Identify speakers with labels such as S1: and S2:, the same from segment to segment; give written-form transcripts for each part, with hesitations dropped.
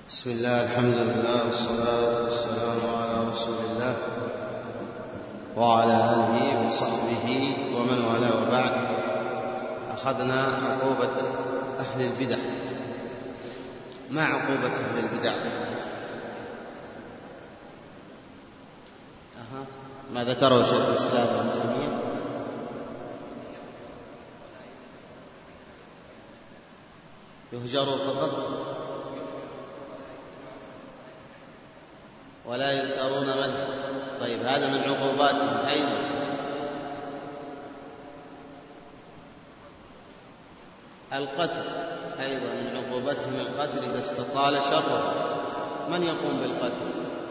S1: بسم الله، الحمد لله، والصلاة والسلام على رسول الله وعلى آله وصحبه ومن والاه، وبعد. أخذنا عقوبة أهل البدع. ما عقوبة أهل البدع؟ ما ذكره شيخ الإسلام ابن تيمية. يهجروا فقط ولا يذكرون مدح. طيب، هذا من عقوباتهم أيضا. القتل أيضا من عقوبتهم، القتل إذا استطال شره. من يقوم بالقتل؟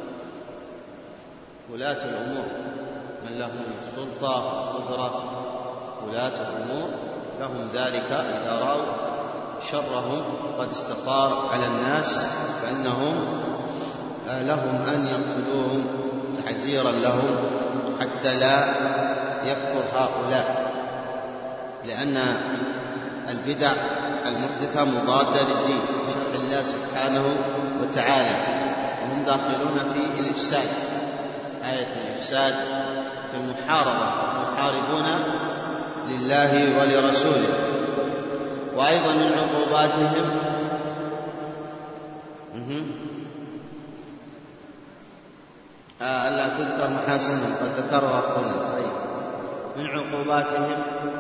S1: ولاة الأمور، من لهم سلطة وقدرة. ولاة الأمور لهم ذلك إذا رأوا شرهم قد استطار على الناس، فإنهم لهم أن يقتلوهم تعزيرا لهم حتى لا يكثر هؤلاء، لأن البدع المحدثة مضادة للدين شرع الله سبحانه وتعالى، وهم داخلون في الإفساد، آية الإفساد في المحاربة، محاربون لله ولرسوله. وأيضا من عقوباتهم ألا تذكر محاسنهم، قد ذكرها أخونا. طيب، من عقوباتهم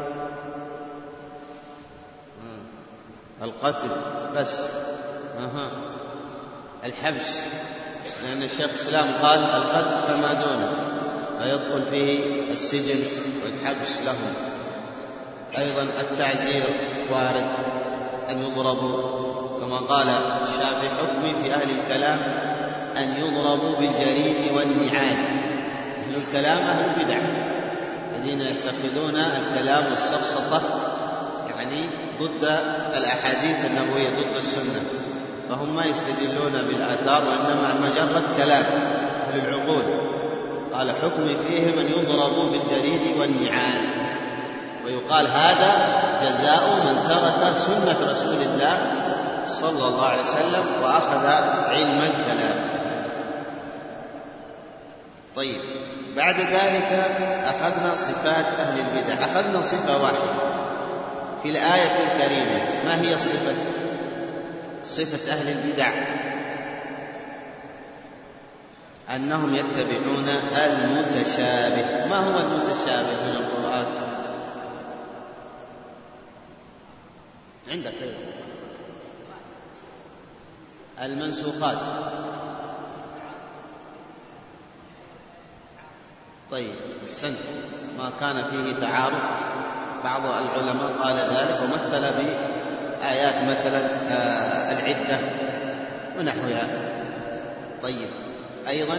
S1: القتل بس، الحبس، لأن الشيخ الإسلام قال القتل فما دونه، فيدخل فيه السجن والحبس لهم. أيضا التعزير وارد، أن يضربوا كما قال الشافعي: حكمي في أهل الكلام أن يضربوا بالجريد والنعال. أهل الكلام أهل البدع الذين يتخذون الكلام والسفسطة يعني ضد الأحاديث النبوية، ضد السنة، فهم ما يستدلون بالآثار وإنما مجرد كلام أهل العقول. قال: حكمي فيهم أن يضربوا بالجريد والنعال. ويقال هذا جزاء من ترك سنة رسول الله صلى الله عليه وسلم وأخذ علم الكلام. طيب، بعد ذلك أخذنا صفات أهل البدع. أخذنا صفة واحدة في الآية الكريمة. ما هي الصفة؟ صفة أهل البدع أنهم يتبعون المتشابه. ما هو المتشابه من القرآن؟ عندك المنسوخات. طيب، أحسنت، ما كان فيه تعارض. بعض العلماء قال ذلك ومثل بآيات مثلا العدة ونحوها. طيب، أيضا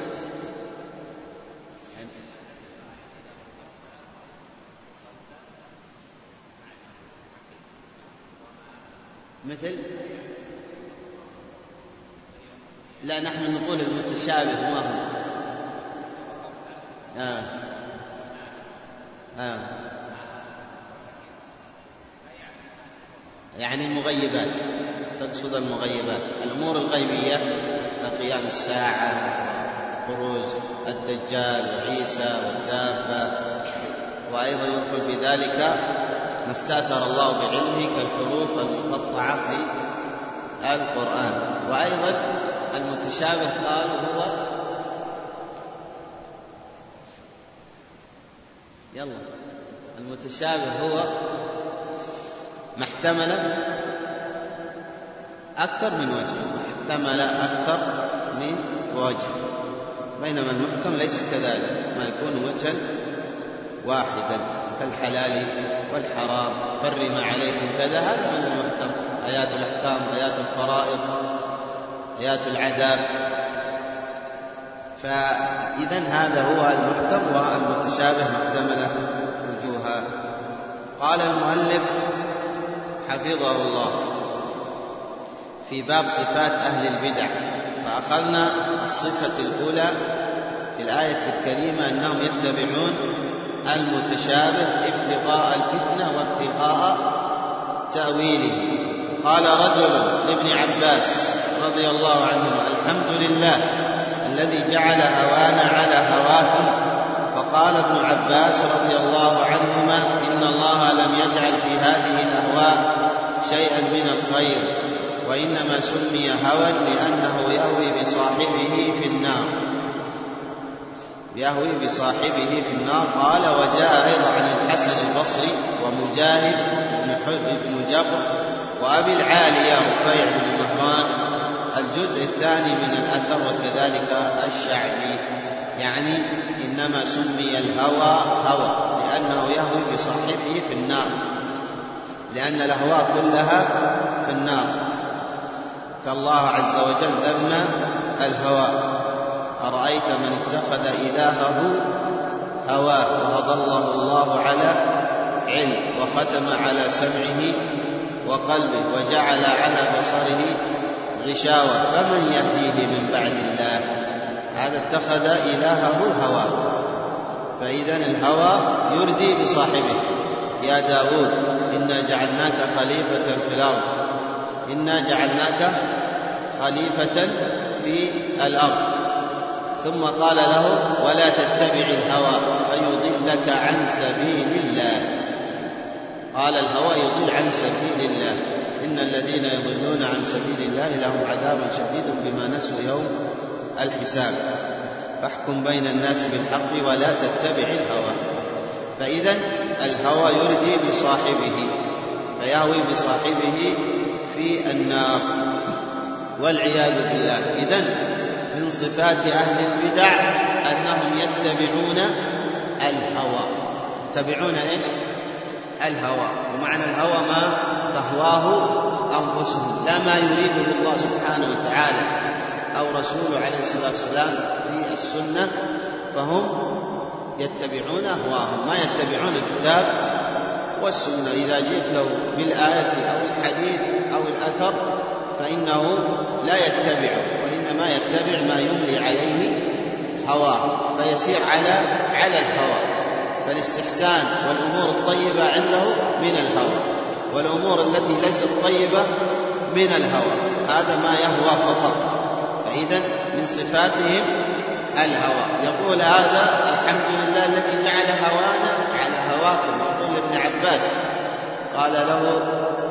S1: مثل، لا، نحن نقول المتشابه ما هو. يعني المغيبات، تقصد المغيبات، الأمور الغيبية كقيام الساعة، خروج الدجال وعيسى والدابة. وأيضا يدخل بذلك ما استأثر الله بعلمه كالحروف المقطعة في القرآن. وأيضا المتشابه قال هو المتشابه هو ما احتمل أكثر من وجه، احتمل أكثر من وجه، بينما المحكم ليس كذلك، ما يكون وجها واحدا كالحلال والحرام، حرم عليكم كذا، هذا من المحكم، آيات الأحكام، آيات الفرائض، آيات العذاب. فإذا هذا هو المحكم، والمتشابه ما احتمل وجوها. قال المؤلف حفظه الله في باب صفات أهل البدع، فأخذنا الصفة الأولى في الآية الكريمة أنهم يتبعون المتشابه ابتغاء الفتنة وابتغاء تأويله. قال رجل لابن عباس رضي الله عنهما: الحمد لله الذي جعل هوانا على هواكم. فقال ابن عباس رضي الله عنهما: إن الله لم يجعل في هذه الأهواء شيئا من الخير، وإنما سمي هوى لأنه يهوي بصاحبه في النار. يهوي بصاحبه في النار. قال: وجاء أيضا عن الحسن البصري ومجاهد بن جبر وأبي العالية رفيع بن مهران الجزء الثاني من الأثر، وكذلك الشعبي، يعني إنما سمي الهوى هوى لأنه يهوي بصاحبه في النار، لأن الأهواء كلها في النار. فالله عز وجل ذم الهوى: أرأيت من اتخذ إلهه هواه وأضله الله على علم وختم على سمعه وقلبه وجعل على بصره غشاوة فمن يهديه من بعد الله. هذا اتخذ إلهه هواه. فإذا الهوى يردي بصاحبه. يا داود إنا جعلناك خليفة في الأرض، إنا جعلناك خليفة في الأرض. ثم قال له: ولا تتبع الهوى فيضلك عن سبيل الله. قال: الهوى يضل عن سبيل الله. إن الذين يضلون عن سبيل الله لهم عذاب شديد بما نسوا يوم الحساب. فاحكم بين الناس بالحق ولا تتبع الهوى. فإذا الهوى يردي بصاحبه، فيهوي بصاحبه في النار والعياذ بالله. إذن من صفات أهل البدع أنهم يتبعون الهوى. يتبعون إيش؟ الهوى. ومعنى الهوى ما تهواه أنفسهم، لا ما يريده الله سبحانه وتعالى أو رسوله عليه الصلاة والسلام في السنة، فهم يتبعون أهواهم، ما يتبعون الكتاب والسنة. إذا جئت له بالآية أو الحديث أو الأثر فإنه لا يتبعه، وإنما يتبع ما يملي عليه هواه، فيسير على الهوى. فالاستحسان والأمور الطيبة عنده من الهوى، والأمور التي ليست طيبة من الهوى. هذا ما يهوى فقط. فإذا من صفاتهم الهوى. يقول هذا: الحمد لله الذي جعل هوانا على هواكم. يقول ابن عباس قال له: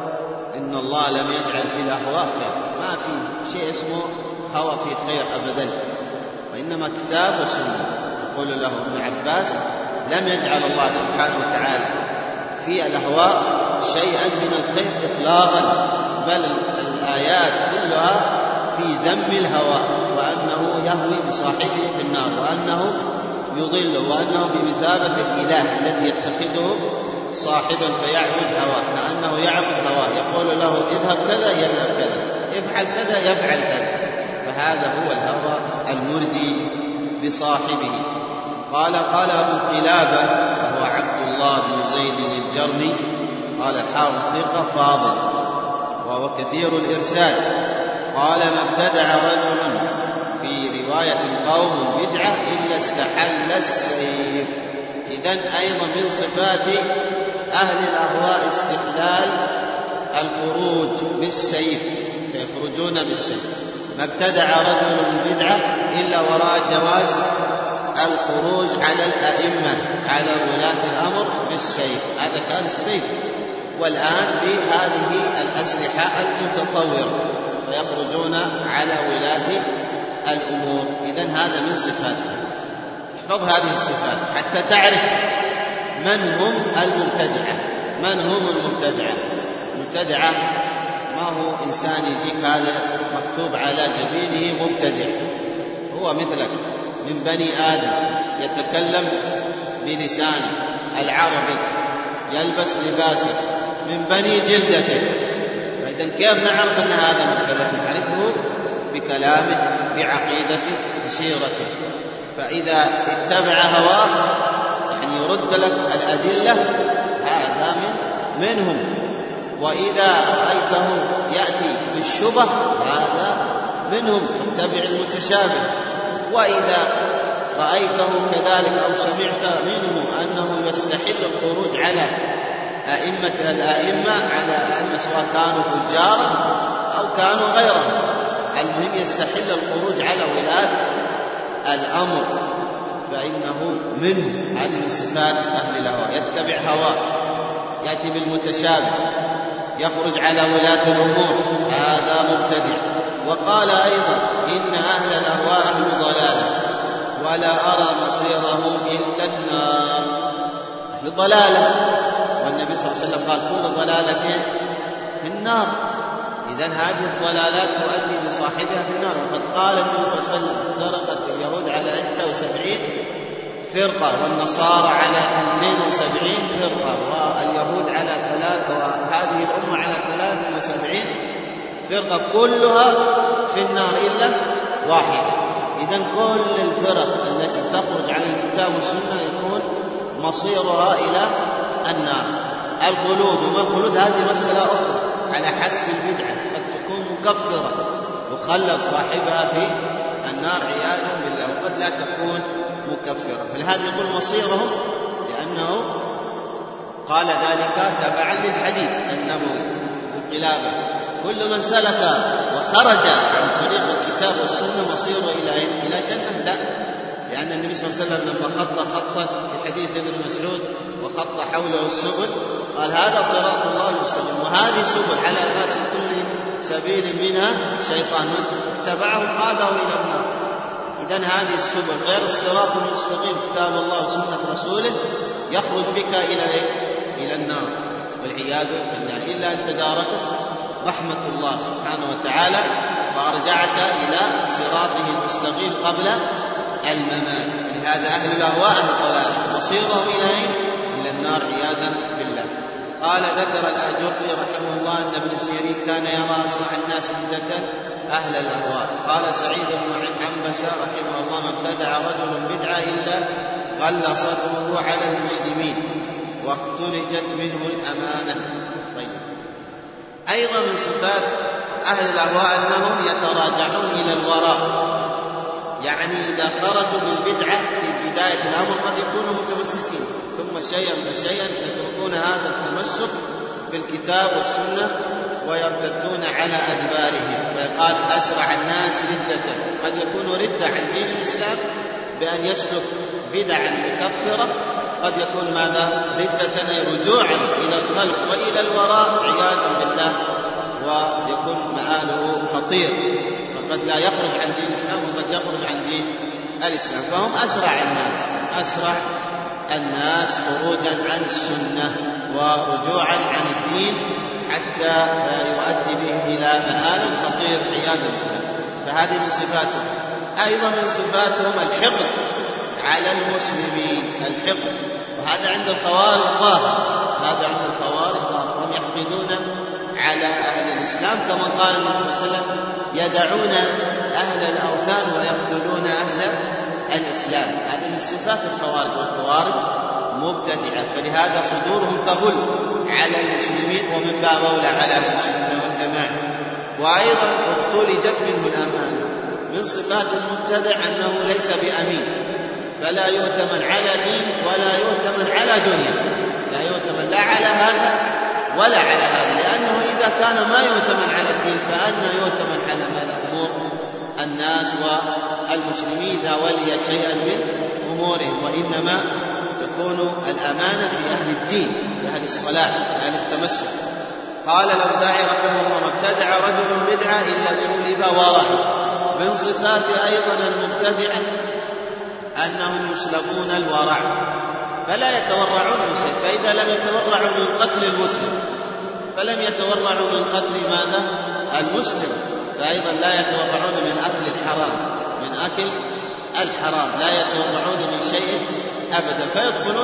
S1: إن الله لم يجعل في الأهواء خير، ما في شيء اسمه هوى في خير أبدا، وإنما كتاب وسنة. يقول له ابن عباس: لم يجعل الله سبحانه وتعالى في الأهواء شيئا من الخير إطلاقا، بل الآيات كلها في ذم الهوى، وأنه يهوي بصاحبه في النار، وأنه يضل، وأنه بمثابة الإله الذي يتخذه صاحبا فيعبد هواه، كأنه يعبد هواه. يقول له: اذهب كذا يذهب كذا، افعل كذا يفعل كذا. فهذا هو الهوى المردي بصاحبه. قال أبو قلابة وهو عبد الله بن زيد الجرمي، قال: الحافظ ثقة فاضل وهو كثير الإرسال. قال: ما ابتدع رجل في رواية قوم بدعة إلا استحل السيف. إذن أيضا من صفات أهل الأهواء استحلال الخروج بالسيف، فيخرجون بالسيف. ما ابتدع رجل بدعة إلا وراء جواز الخروج على الأئمة، على ولاة الأمر بالسيف. هذا كان السيف، والآن بهذه الأسلحة المتطورة ويخرجون على ولاة الأمور. إذن هذا من صفاته. احفظ هذه الصفات حتى تعرف من هم المبتدعة. من هم المبتدعة؟ المبتدعة ما هو إنسان يجيك هذا مكتوب على جبينه مبتدع، هو مثلك من بني آدم، يتكلم بلسانه العربي، يلبس لباسه، من بني جلدته. فإذا كيف نعرف أن هذا مبتدع؟ نعرفه بكلامه، بعقيدته، بسيرته. فإذا اتبع هواه يعني يرد لك الأدلة، هذا منهم. وإذا رأيته يأتي بالشبه هذا منهم، يتبع المتشابه. وإذا رأيته كذلك أو سمعت منه أنه يستحل الخروج على الأئمة، على الأئمة سواء كانوا فجارا أو كانوا غيرهم، يستحل الخروج على ولاة الأمر فإنه منه. هذه من صفات أهل الأهواء، يتبع هواه، يأتي بالمتشابه، يخرج على ولاة الأمور، هذا مبتدع. وقال أيضا إن أهل الأهواء أهل ضلالة ولا أرى مصيرهم إلا النار. أهل ضلالة، والنبي صلى الله عليه وسلم قال كل ضلالة في النار. إذن هذه الضلالات تؤدي بصاحبها في النار. وقد قال النبي صلى الله عليه وسلم افترقت اليهود على 71 فرقة والنصارى على 72 فرقة واليهود على وهذه الأمة على 73 فرقة كلها في النار إلا واحدة. إذن كل الفرق التي تخرج عن الكتاب والسنة يكون مصيرها إلى النار. الخلود، وما الخلود هذه مسألة أخرى على حسب البدعة، قد تكون مكفرة يخلد صاحبها في النار عياذا بالله، وقد لا تكون مكفرة. فلهذا يقول مصيرهم، لأنه قال ذلك تبعا للحديث النبوي بقلابة. كل من سلك وخرج عن طريق الكتاب والسنة مصيره إلى جنة؟ لا، لأن النبي صلى الله عليه وسلم لما خط في حديث ابن مسعود وخط حوله السبل قال هذا صراط الله المستقيم، وهذه سبل على رأس كل سبيل منها شيطان، من تبعه قاده إلى النار. إذن هذه السبل غير الصراط المستقيم كتاب الله وسنة رسوله يخرج بك إلى النار والعياذ بالله، إلا أن تداركت رحمة الله سبحانه وتعالى فأرجعك إلى صراطه المستقيم قبل الممات. لهذا أهل الأهواء أهل الضلال مصيرهم إلى النار عياذا بالله. قال ذكر الآجري رحمه الله أن ابن سيرين كان يرى أسرع الناس ردة أهل الأهواء. قال سعيد بن عنبسة رحمه الله ما ابتدع رجل بدعة إلا غل صدره على المسلمين واختلجت منه الأمانة. طيب، أيضا من صفات أهل الأهواء أنهم يتراجعون إلى الوراء، يعني إذا خرجوا بالبدعة في بداية الأمر قد يكونوا متمسكين، ثم شيئا فشيئا يتركون هذا التمسك بالكتاب والسنة ويرتدون على أدبارهم. فقال أسرع الناس ردة، قد يكون ردة عن دين الإسلام بأن يسلك بدعا مكفرة، قد يكون ماذا؟ ردة رجوعا إلى الخلف وإلى الوراء عياذا بالله، ويكون مآله خطير، وقد لا يخرج عن دين الإسلام وقد يخرج عن دين الإسلام. فهم أسرع الناس خروجا عن السنة ورجوعا عن الدين حتى لا يؤدي بهم إلى مآل خطير عياذا بالله. فهذه من صفاتهم. أيضا من صفاتهم الحقد على المسلمين، الحقد، وهذا عند الخوارج ظاهر، هم يحقدون على أهل الإسلام كما قال النبي صلى الله عليه وسلم يدعون أهل الأوثان ويقتلون أهل الإسلام. هذه من صفات الخوارج، والخوارج مبتدعة، فلهذا صدورهم تغل على المسلمين ومن باب أولى على أهل السنة والجماعة. وأيضا اختلجت منه الأمانة. من صفات المبتدع أنه ليس بأمين، فلا يؤتمن على دين ولا يؤتمن على دنيا، لا يؤتمن لا على هذا ولا على هذا، لأنه إذا كان ما يؤتمن على الدين فأنا يؤتمن على ماذا؟ أمور الناس والمسلمين إذا ولي شيئا من أمورهم. وإنما تكون الأمانة في أهل الدين، في أهل الصلاة، في أهل التمسك. قال الأوزاعي رحمه الله ما ابتدع رجل بدعة إلا سلب ورعه. من صفات أيضا المبتدعة أنهم يسلبون الورع، فلا يتورعون من شيء. فإذا لم يتورعوا من قتل المسلم فلم يتورعوا من قتل ماذا؟ المسلم. فأيضا لا يتورعون من أكل الحرام، من أكل الحرام لا يتورعون من شيء أبدا، فيدخلون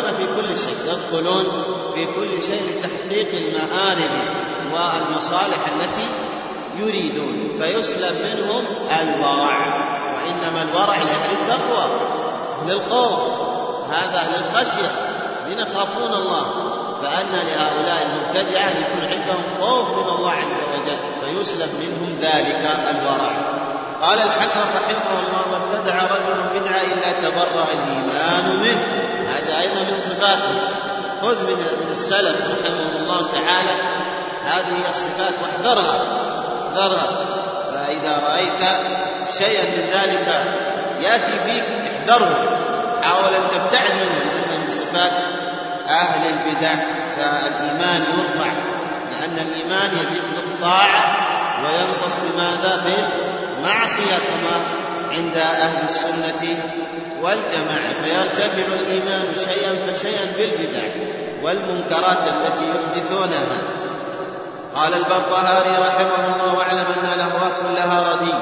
S1: في كل شيء لتحقيق المآرب والمصالح التي يريدون، فيسلب منهم الورع. وإنما الورع لأهل التقوى، أهل الخوف، هذا أهل الخشية الذين يخافون الله. فأن لهؤلاء المبتدعة يكون عندهم خوف من الله عز وجل فيسلب منهم ذلك الورع. قال الحسن رحمه الله ما ابتدع رجل بدعة إلا تبرأ الإيمان منه. هذا أيضا من صفاته. خذ من السلف رحمه الله تعالى هذه الصفات واحذرها. فإذا رأيت شيئا من ذلك يأتي فيك احذره، حاول أن تبتعد منه، لأن من صفات أهل البدع. فالإيمان يرفع، لأن الإيمان يزيد بالطاعة وينقص بماذا؟ بالمعصية، كما عند أهل السنة والجماعة. فيرتفع الإيمان شيئا فشيئا بالبدع والمنكرات التي يحدثونها. قال البربهاري رحمه الله: واعلم أن الأهواء كلها ردية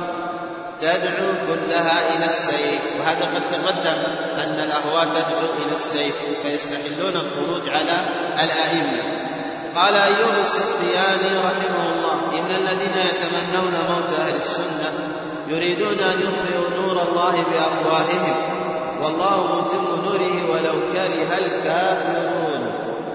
S1: تدعو كلها إلى السيف. وهذا قد تقدم أن الأهواء تدعو إلى السيف، فيستحلون الخروج على الأئمة. قال أيوب السختياني رحمه الله: إن الذين يتمنون موت أهل السنة يريدون أن يطفئوا نور الله بأفواههم، والله متم نوره ولو كره الكافرون.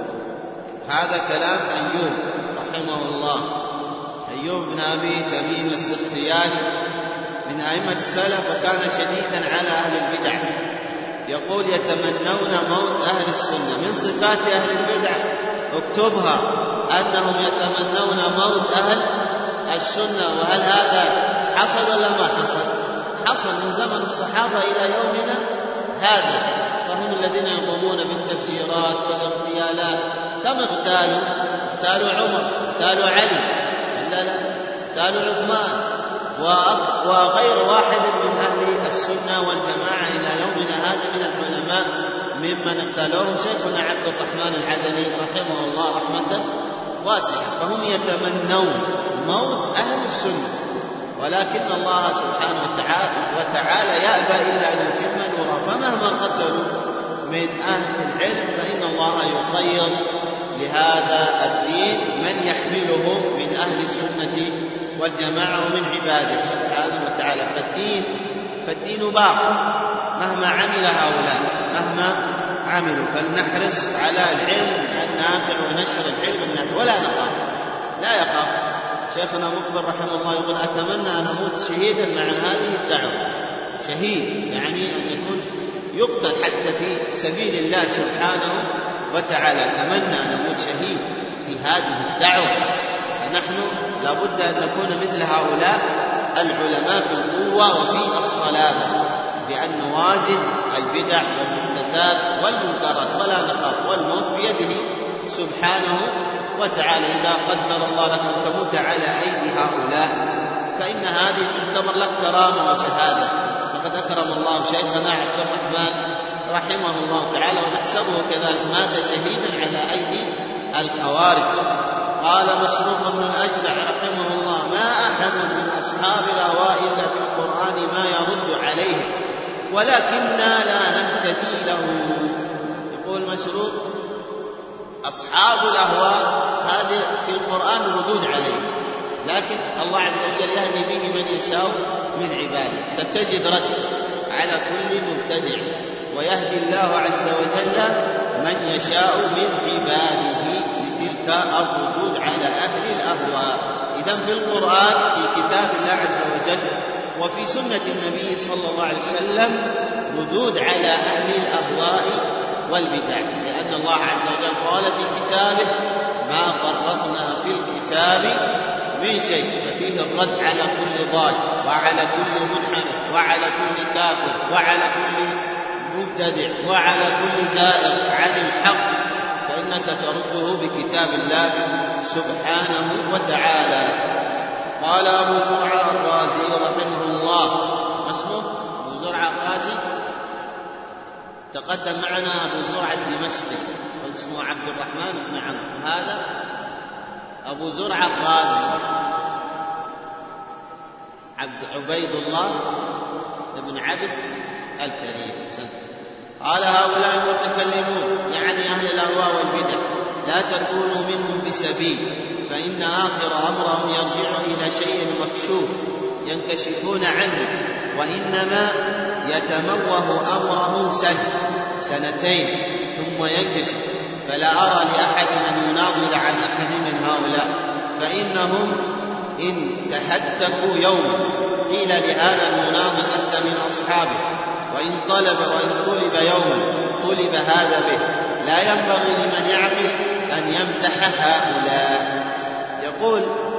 S1: هذا كلام أيوب رحمه الله. أيوب بن أبي تميم السختياني من أئمة السلف، وكان شديدا على أهل البدع. يقول: يتمنون موت أهل السنة. من صفات أهل البدع اكتبها أنهم يتمنون موت أهل السنة. وهل هذا حصل ولا ما حصل؟ حصل من زمن الصحابة إلى يومنا هذا. فهم الذين يقومون بالتفجيرات والاغتيالات. كم اغتالوا عمر، اغتالوا علي، لا اغتالوا عثمان وغير واحد من أهل السنة والجماعة إلى يومنا هذا من العلماء ممن اغتالوهم شيخنا عبد الرحمن العدني رحمه الله رحمة واسعة. فهم يتمنون موت أهل السنة، ولكن الله سبحانه وتعالى يأبى إلا أن يتم نوره. فمهما قتلوا من أهل العلم فإن الله يقيض لهذا الدين من يحمله من أهل السنة والجماعة ومن عباده سبحانه وتعالى. فالدين باق مهما عمل هؤلاء، مهما عملوا. فلنحرص على العلم النافع ونشر العلم النافع ولا نخاف، لا يخاف. شيخنا مقبل رحمه الله يقول: أتمنى أن أموت شهيدا مع هذه الدعوة. شهيد يعني أن يكون يقتل حتى في سبيل الله سبحانه وتعالى. أتمنى أن أموت شهيد في هذه الدعوة. فنحن لابد أن نكون مثل هؤلاء العلماء في القوة وفي الصلابة، بأن نواجه البدع والمحدثات والمنكرات ولا نخاف، والموت بيده سبحانه وتعالى. إذا قدر الله لك أن تموت على أيدي هؤلاء فإن هذه تعتبر لك كرامة وشهادة. فقد أكرم الله شيخنا عبد الرحمن رحمه الله تعالى، ونحسبه كذلك مات شهيدا على أيدي الخوارج. قال مسروق بن الأجدع رحمه الله: ما أحد من أصحاب الأهواء إلا في القرآن ما يرد عليه، ولكننا لا نهتدي له. يقول مسروق: أصحاب الأهواء هذه في القرآن ردود عليه، لكن الله عز وجل يهدي به من يشاء من عباده. ستجد رد على كل مبتدع، ويهدي الله عز وجل من يشاء من عباده لتلك الردود على أهل الأهواء. إذن في القرآن، في كتاب الله عز وجل، وفي سنة النبي صلى الله عليه وسلم ردود على أهل الأهواء والبدع، لأن الله عز وجل قال في كتابه: ما فرطنا في الكتاب من شيء. ففيه الرد على كل ضال، وعلى كل منحرف، وعلى كل كافر، وعلى كل مبتدع، وعلى كل زائر عن الحق، فإنك ترده بكتاب الله سبحانه وتعالى. قال أبو زرعة الرازي رحمه الله، ما اسمه؟ أبو زرعة الرازي تقدم معنا أبو زرعة الدمشقي، اسمه عبد الرحمن بن عمرو. هذا أبو زرعة الرازي عبيد الله بن عبد الكريم. قال: هؤلاء المتكلمون يعني أهل الأهواء والبدع لا تكونوا منهم بسبيل، فإن آخر أمرهم يرجع إلى شيء مكشوف ينكشفون عنه، وإنما يتموه أمره سنتين ثم ينكشف. فلا أرى لأحد أن يناظر عن أحد من هؤلاء، فإنهم إن تهتكوا يوما قيل لهذا المناظر: أنت من أصحابه، وإن طلب طلب يوما طلب هذا به. لا ينبغي لمن يعقل أن يمدح هؤلاء. يقول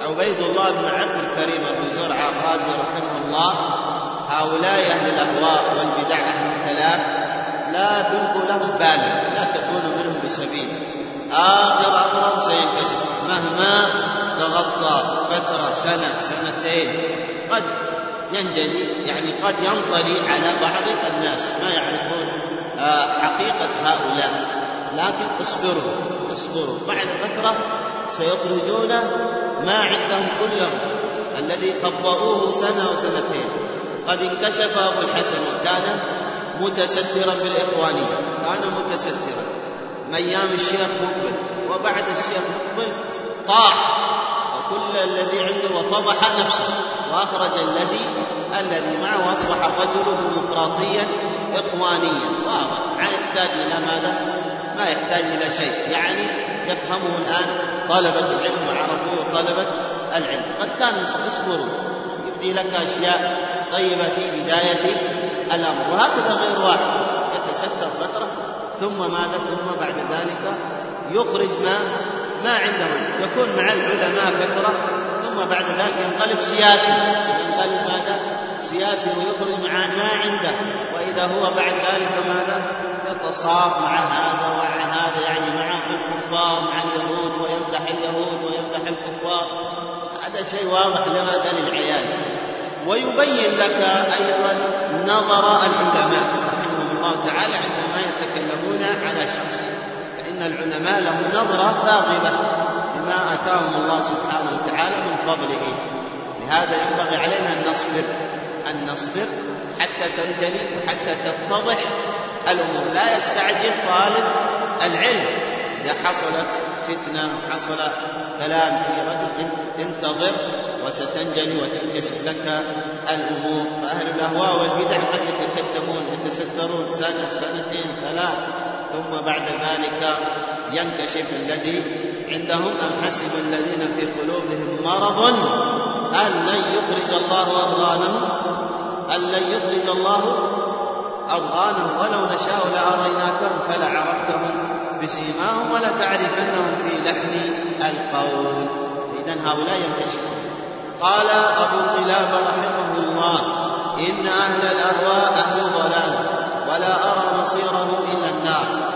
S1: عبيد الله بن عبد الكريم أبو زرعة الرازي رحمه الله: هؤلاء أهل الأهواء والبدع أهل الكلام لا تلقوا لهم بالا، لا تكونوا منهم بسبيل، آخر أمرهم سينكشف مهما تغطى فترة سنة سنتين، قد ينجلي، يعني قد ينطلي على بعض الناس ما يعرفون حقيقة هؤلاء، لكن اصبروا بعد فترة سيخرجون ما عندهم كله الذي خبروه سنة وسنتين. قد انكشف أبو الحسن وكان متسترا بالإخوانية، كان متسترا أيام الشيخ مقبل، وبعد الشيخ مقبل طاع وكل الذي عنده وفضح نفسه وأخرج الذي معه، وأصبح الرجل ديمقراطيا إخوانيا واضح، ما يحتاج إلى ماذا؟ ما يحتاج إلى شيء، يعني يفهمه الآن طلبة العلم وعرفوه طلبة العلم. قد كان اصبروا، يبدي لك أشياء طيبة في بداية الأمر، وهكذا غير واحد يتستر فترة ثم ماذا؟ ثم بعد ذلك يخرج ما عنده، يكون مع العلماء فترة ثم بعد ذلك ينقلب سياسي، سياسي ويخرج مع ما عنده، وإذا هو بعد ذلك ماذا؟ يتصاف مع هذا ومع هذا، يعني مع الكفار مع اليهود، ويمدح اليهود ويمدح الكفار. هذا شيء واضح لماذا؟ للعيان. ويبين لك أيضا نظر العلماء رحمهم الله تعالى عندما يتكلمون على شخص، فإن العلماء لهم نظرة ثاقبة بما أتاهم الله سبحانه وتعالى من فضله. لهذا ينبغي علينا أن نصبر حتى تنجلي وحتى تتضح الأمور. لا يستعجل طالب العلم، إذا حصلت فتنة وحصل كلام في رجل انتظر وستنجلي وتنكشف لك الأمور. فأهل الأهواء والبدع قد يتكتمون يتسترون سنة سنتين ثلاث، ثم بعد ذلك ينكشف الذي عندهم. أم حسب الذين في قلوبهم مرض أن لن يخرج الله أضغانهم ولو نشاء لأريناكهم فلعرفتهم بسيماهم ولتعرفنهم في لحن القول. إذن هؤلاء ينكشفون. قال أبو قلابة رحمه الله: إن أهل الأهواء أهل ضلالة ولا أرى مصيره إلا النار،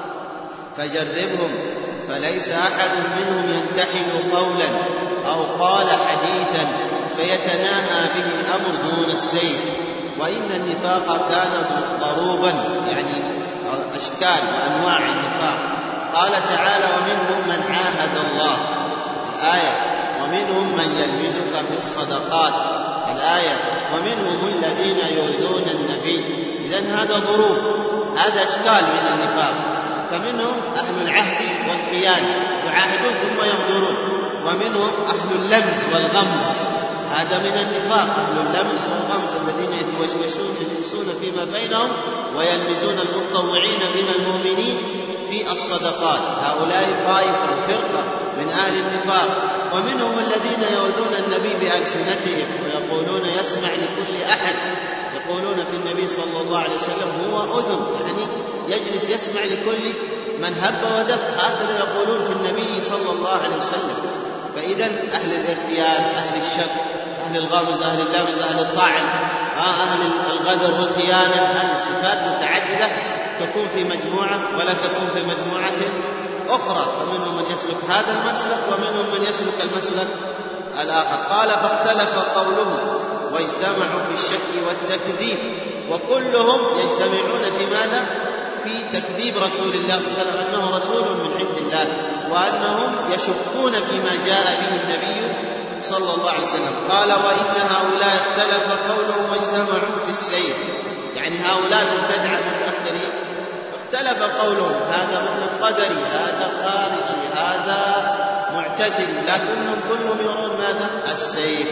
S1: فجربهم، فليس أحد منهم ينتحل قولا أو قال حديثا فيتناهى به الأمر دون السيف. وإن النفاق كان ضروبا، يعني أشكال وأنواع النفاق. قال تعالى: ومنهم من عاهد الله، الآية، ومنهم من يلمزك في الصدقات، الآية، ومنهم الذين يؤذون النبي. إذن هذا ضروب، هذا أشكال من النفاق. فمنهم أهل العهد والخيانة، يعاهدون ثم يغدرون. ومنهم أهل اللمز والغمز، هذا من النفاق، أهل اللمز والغمز الذين يتوسوسون فيما بينهم ويلمزون المتطوعين من المؤمنين في الصدقات. هؤلاء طائفة فرقة من أهل النفاق. ومنهم الذين يؤذون النبي بألسنتهم ويقولون يسمع لكل أحد، يقولون في النبي صلى الله عليه وسلم هو أذن، يعني يجلس يسمع لكل من هب ودب، هكذا يقولون في النبي صلى الله عليه وسلم. فإذا أهل الارتياب، أهل الشك، أهل الغمز، أهل اللمز، أهل الطعن، أهل الغدر والخيانة، هذه صفات متعددة تكون في مجموعة ولا تكون في مجموعة أخرى. فمنهم من يسلك هذا المسلك ومنهم من يسلك المسلك الآخر. قال: فاختلف قولهم واجتمعوا في الشك والتكذيب، وكلهم يجتمعون في ماذا؟ في تكذيب رسول الله صلى الله عليه وسلم، أنه رسول من عند الله، وأنهم يشكون فيما جاء به النبي صلى الله عليه وسلم. قال: وإن هؤلاء اختلف قولهم واجتمعوا في السيف، يعني هؤلاء المبتدعة المتأخرين اختلف قولهم، هذا مطلق قدري، هذا خارجي، هذا معتزلي، لكنهم كلهم يرون ماذا؟ السيف،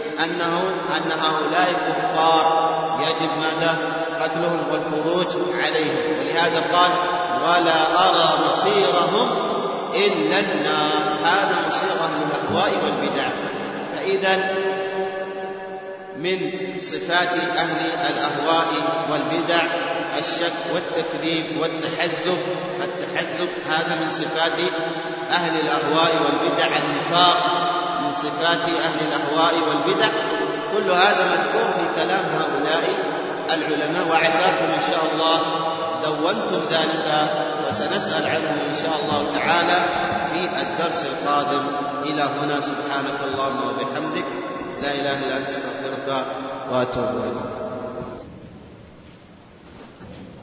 S1: أن هؤلاء كفار يجب ماذا؟ قتلهم والخروج عليهم. ولهذا قال: ولا أرى مصيرهم إلا النار. هذا مصير أهل الأهواء والبدع. فإذا من صفات أهل الأهواء والبدع الشك والتكذيب والتحزب. التحزب هذا من صفات أهل الأهواء والبدع. النفاق من من صفات أهل الأهواء والبدع، كل هذا مذكور في كلام هؤلاء العلماء، وعساكم إن شاء الله دونتم ذلك وسنسأل عنه إن شاء الله تعالى في الدرس القادم. إلى هنا سبحانك اللهم وبحمدك لا إله إلا أنت استغفرك وأتوب إليك.